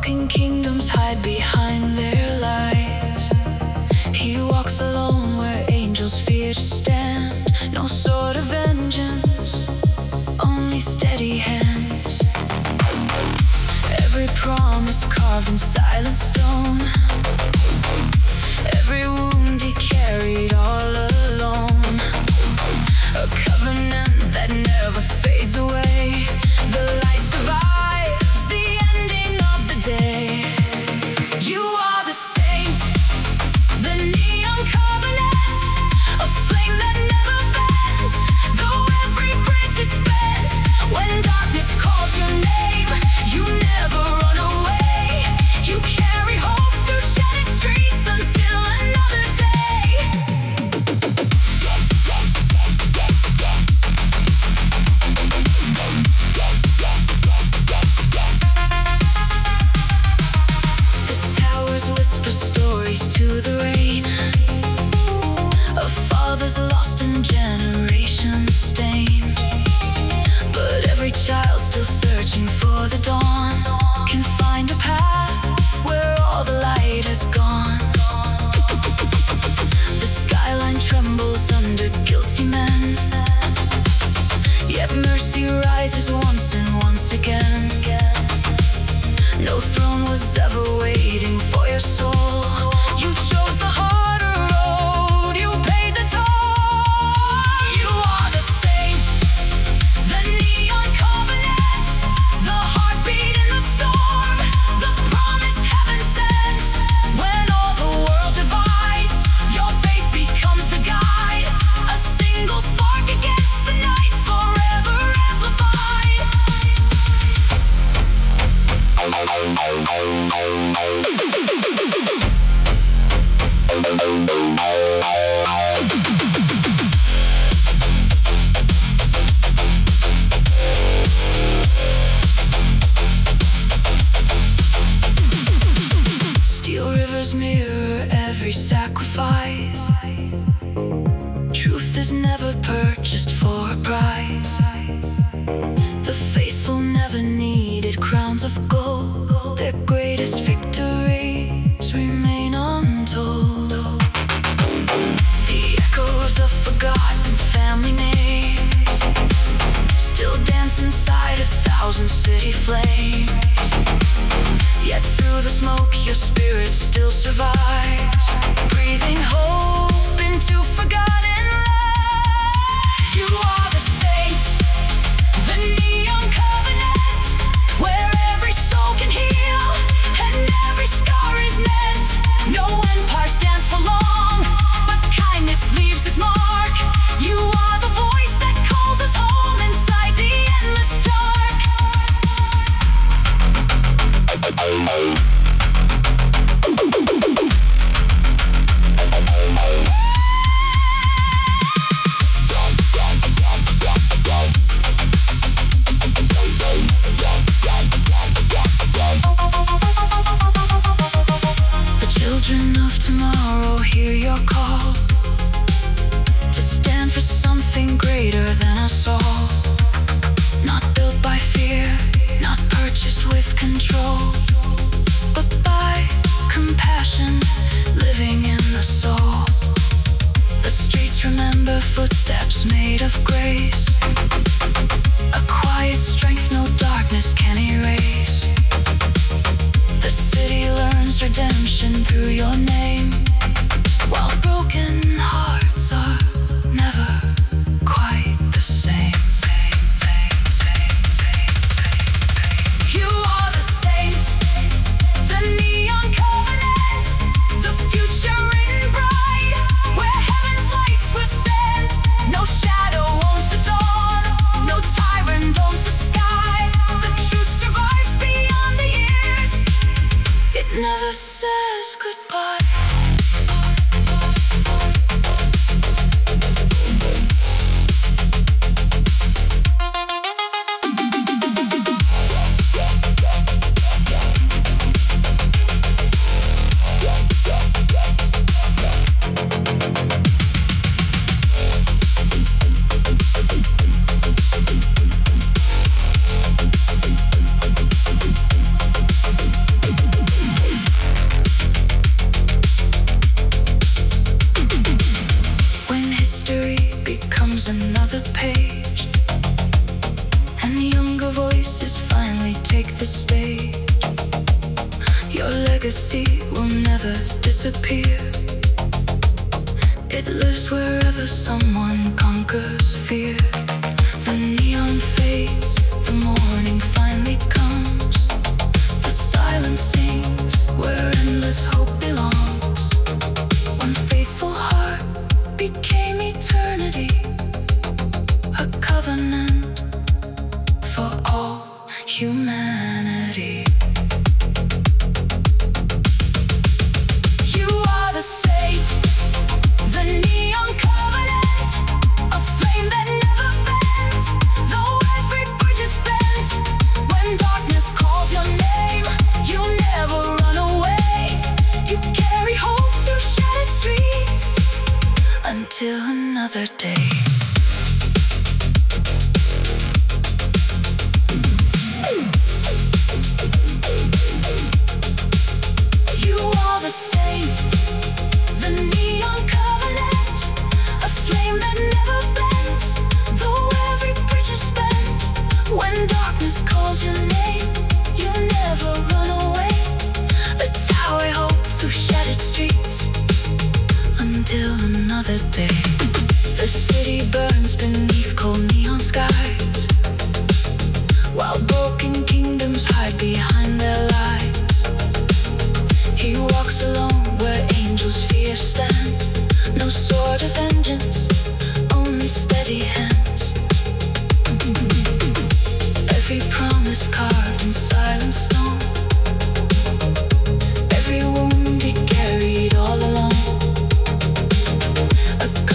Broken kingdoms hide behind their lies. He walks alone where angels fear to stand. No sword of vengeance, only steady hands. Every promise carved in silent stone. Every wound he carried all alone. A covenant that never fades away. The light survives the ending of the day. You are the saint, the neon covenant, a flame that never bends. Though every bridge is spent, when darkness calls your name, you never run away. You carry hope through shattered streets until another day. The towers whisper stories to the rain of fathers lost in generations stained. But every child still searching for the dawn can find a path where all the light has gone. The skyline trembles under guilty men, yet mercy rises once and once again. No throne was ever waiting for your soul. You chose the harder road, you paid the toll. You are the saint, the neon covenant, the heartbeat in the storm, the promise heaven sent. When all the world divides, your faith becomes the guide. A single spark against the night, forever amplified. Steel rivers mirror every sacrifice. Truth is never purchased for a price. The faithful never needed crowns of gold. Their greatest victories remain untold. The echoes of forgotten family names still dance inside 1,000 city flames. Yet through the smoke your spirit still survives, breathing hope into forgotten lives. You are the saint, the neon covenant, where every soul can heal and every scar is meant. No empire stands for long, but kindness leaves its mark. You are the voice that calls us home inside the endless dark. The children of tomorrow hear your call to stand for something greater than us all. Not built by fear, not purchased with control, but by compassion living in the soul. The streets remember footsteps made of grace, a quiet strength no darkness can erase. The city learns redemption through your name, while broken hearts are never quite the same. You are the saint, the neon covenant, the future written bright, where heaven's lights were sent. No shadow owns the dawn, no tyrant owns the sky. The truth survives beyond the years, it never says goodbye. close another page, and younger voices finally take the stage. Your legacy will never disappear. It lives wherever someone conquers fear. The neon fades, the morning finally comes. The silence sings where endless hope belongs. One faithful heart became eternity, a covenant for all humanity. You are the saint, the neon covenant, a flame that never bends, though every bridge is bent. When darkness calls your name, you never run away. You carry hope through shattered streets until another day. You are the saint, the neon covenant, a flame that never bends, though every bridge is bent. When darkness calls your name, you never run away. A tower hope through shattered streets until another day. The city burns beneath